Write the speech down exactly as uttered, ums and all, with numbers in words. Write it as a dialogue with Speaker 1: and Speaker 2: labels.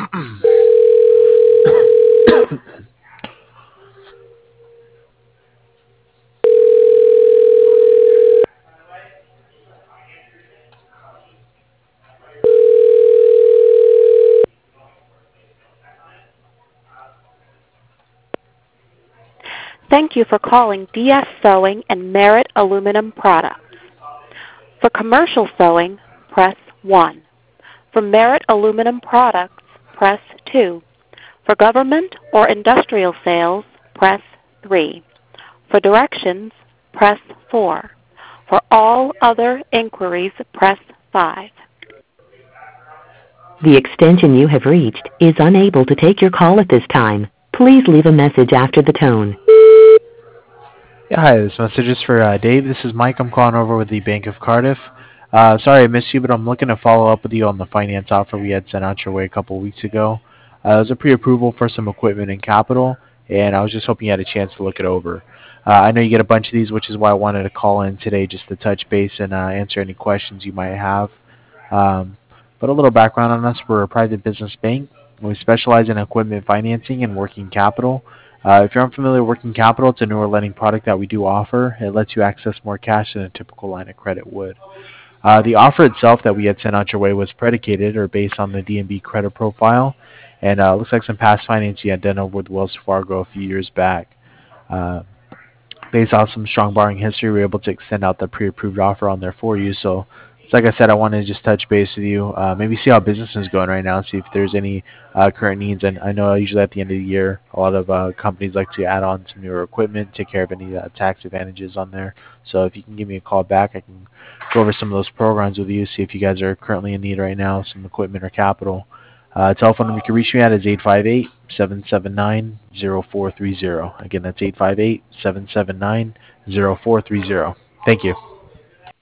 Speaker 1: Thank you for calling D S Sewing and Merit Aluminum Products. For commercial sewing, press one. For Merit Aluminum Products, press two. For government or industrial sales, press three. For directions, press four. For all other inquiries, press five.
Speaker 2: The extension you have reached is unable to take your call at this time. Please leave a message after the tone.
Speaker 3: Yeah, hi, this message is for uh, Dave. This is Mike. I'm calling over with the Bank of Cardiff. Uh, sorry I missed you, but I'm looking to follow up with you on the finance offer we had sent out your way a couple of weeks ago. Uh, it was a pre-approval for some equipment and capital, and I was just hoping you had a chance to look it over. Uh, I know you get a bunch of these, which is why I wanted to call in today just to touch base and uh, answer any questions you might have. Um, but a little background on us. We're a private business bank. We specialize in equipment financing and working capital. Uh, if you're unfamiliar with working capital, it's a newer lending product that we do offer. It lets you access more cash than a typical line of credit would. Uh, the offer itself that we had sent out your way was predicated or based on the D N B credit profile, and uh, looks like some past financing you had done over with Wells Fargo a few years back. Uh, based on some strong borrowing history, we were able to extend out the pre-approved offer on there for you. So, so like I said, I wanted to just touch base with you, uh, maybe see how business is going right now, see if there's any uh, current needs. And I know usually at the end of the year, a lot of uh, companies like to add on some newer equipment, take care of any uh, tax advantages on there. So if you can give me a call back, I can go over some of those programs with you, see if you guys are currently in need right now, some equipment or capital. Uh, telephone number you can reach me at is eight five eight, seven seven nine, zero four three zero. Again, that's eight five eight, seven seven nine, zero four three zero. Thank you.